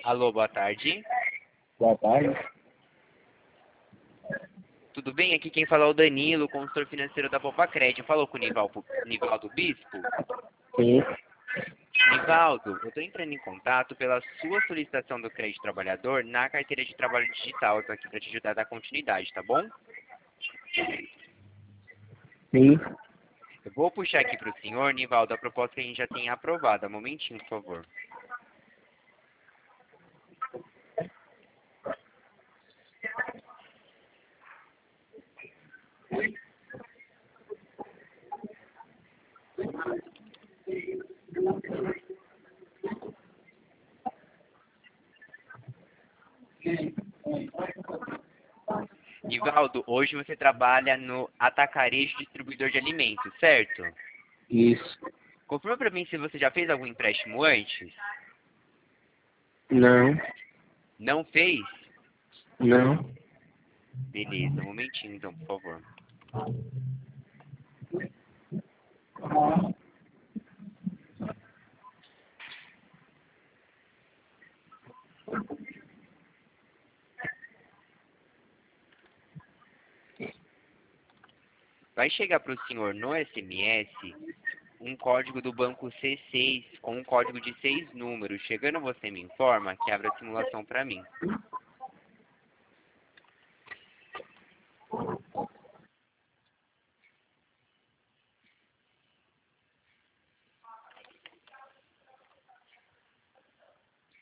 Alô, boa tarde. Boa tarde. Tudo bem? Aqui quem fala é o Danilo, consultor financeiro da Popacred. Falou com o Nivaldo Bispo? Sim. Nivaldo, eu estou entrando em contato pela sua solicitação do crédito trabalhador na carteira de trabalho digital. Eu estou aqui para te ajudar a dar continuidade, tá bom? Sim. Eu vou puxar aqui para o senhor, Nivaldo, a proposta que a gente já tem aprovada. Um momentinho, por favor. Nivaldo, hoje você trabalha no Atacarejo Distribuidor de Alimentos, certo? Isso. Confirma para mim se você já fez algum empréstimo antes. Não. Não fez? Não. Beleza, um momentinho então, por favor. Vai chegar para o senhor no SMS um código do banco C6 com um código de 6 números. Chegando você me informa que abre a simulação para mim.